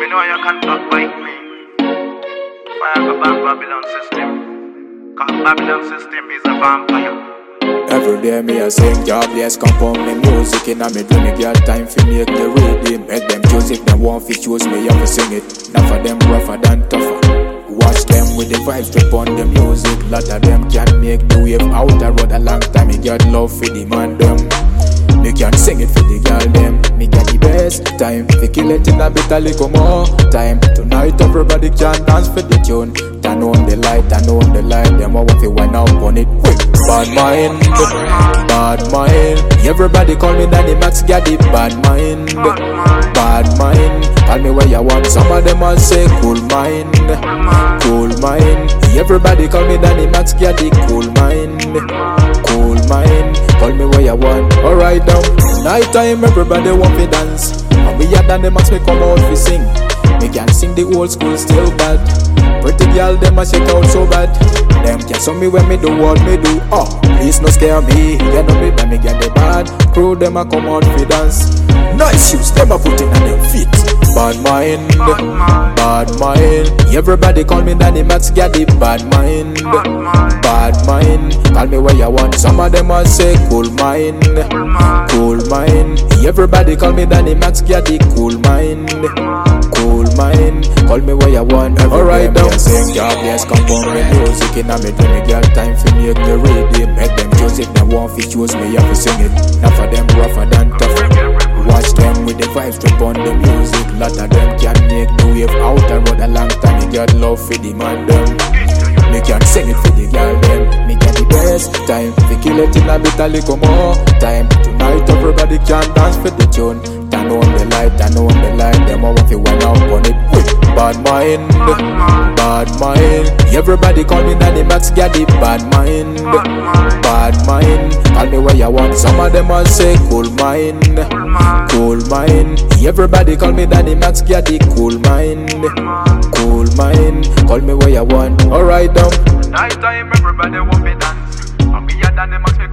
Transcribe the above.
know you can talk like me. Fire go back Babylon system. Cause Babylon system is a vampire. Every day me a sing, God bless, compound me music in a me do me get time fi make the rhythm. Make them choose if them want fi choose me, have to sing it. Enough of them rougher than tougher. Watch them with the vibes trip on the music. Lot of them can make the wave out the road a long time. Me got love for the man them. Me can sing it for the girl them. Me got the best time. We kill it in a bit a little more time. Tonight everybody can dance for the tune. Turn on the light, turn on the light. Them a want to wind up on it quick. Bad mind, bad mind. Everybody call me Danny Max, got the bad mind. Bad mind, call me where you want. Some of them all say cool mind, cool mind. Everybody call me Danny Max, got the cool mind, cool mind. Call me where you want. Alright now, night time everybody want to dance. And we are Danny Max, me come out to sing. Me can sing the old school still bad. Pretty girl them a shake out so bad. Them can show me when me do what me do. Oh, please no scare me. You know me when me get the bad crew them a come out fi dance. Nice shoes them a put in on them feet. Bad mind, bad mind. Everybody call me Danny Max, get the bad mind. Bad mind, call me where you want. Some of them a say cool mind, cool mind. Everybody call me Danny Max, get the cool mind, cool mind. Call me where you want. Alright now, sing God bless, compound me music in a me do me girl time fi make the rhythm. Make them choose if them want fi choose me, have to sing it. Enough of them rougher than tougher. Watch them with the vibes trip on the music. Lot of them can make the wave out the road a long time. Me got love for the man them. Me can sing it for the girl them. Me get the best time. We kill it in a bit a little more time. Tonight everybody can dance for the tune. Turn on the light, turn on the light. Them a want to wind up on it quick. Bad mind, bad mind. Everybody call me Danny Max, get the bad mind, bad mind. Call me where you want. Some of them all say cool mind, cool mind. Everybody call me Danny Max, get the cool mind, cool mind. Call me where you want. Alright now. Night time everybody want to dance. And me a Danny Max, me